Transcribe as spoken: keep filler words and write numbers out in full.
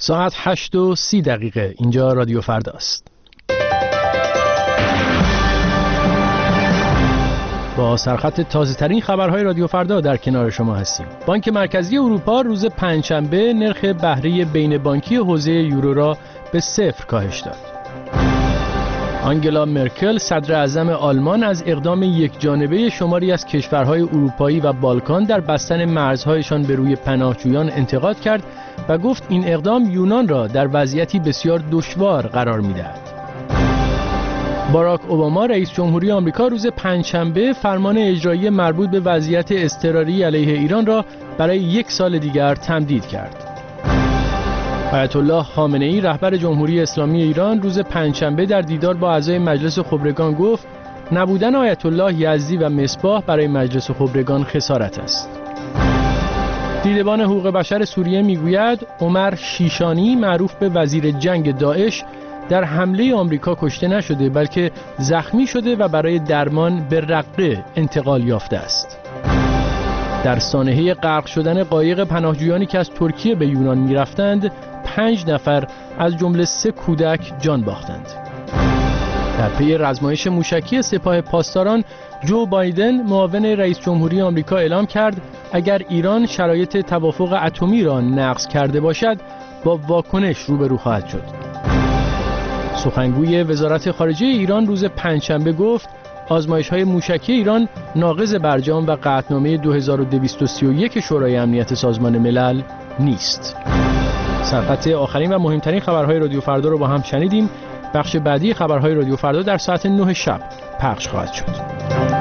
ساعت هشت و سی دقیقه. اینجا رادیو فردا است. با سرخط تازه ترین خبرهای رادیو فردا در کنار شما هستیم. بانک مرکزی اروپا روز پنجشنبه نرخ بهره بین بانکی حوزه یورو را به صفر کاهش داد. آنگلا مرکل صدر اعظم آلمان از اقدام یک جانبه شماری از کشورهای اروپایی و بالکان در بستن مرزهایشان به روی پناهجویان انتقاد کرد و گفت این اقدام یونان را در وضعیتی بسیار دشوار قرار می‌دهد. باراک اوباما رئیس جمهوری آمریکا روز پنجشنبه فرمان اجرایی مربوط به وضعیت اضطراری علیه ایران را برای یک سال دیگر تمدید کرد. آیت الله خامنه‌ای رهبر جمهوری اسلامی ایران روز پنجشنبه در دیدار با اعضای مجلس خبرگان گفت نبودن آیت الله یزدی و مصباح برای مجلس خبرگان خسارت است. دیدبان حقوق بشر سوریه میگوید عمر شیشانی معروف به وزیر جنگ داعش در حمله آمریکا کشته نشده بلکه زخمی شده و برای درمان به رقه انتقال یافته است. در سانحه غرق شدن قایق پناهجویانی که از ترکیه به یونان می‌رفتند، پنج نفر از جمله سه کودک جان باختند. در پی رزمایش موشکی سپاه پاسداران، جو بایدن معاون رئیس جمهوری آمریکا اعلام کرد اگر ایران شرایط توافق اتمی را نقض کرده باشد، با واکنش روبرو خواهد شد. سخنگوی وزارت خارجه ایران روز پنجشنبه گفت آزمایش‌های موشکی ایران ناقض برجام و قطعنامه دو هزار و دویست و سی و یک شورای امنیت سازمان ملل نیست. سرخط آخرین و مهمترین خبرهای رادیو فردا رو با هم شنیدیم. بخش بعدی خبرهای رادیو فردا در ساعت نه شب پخش خواهد شد.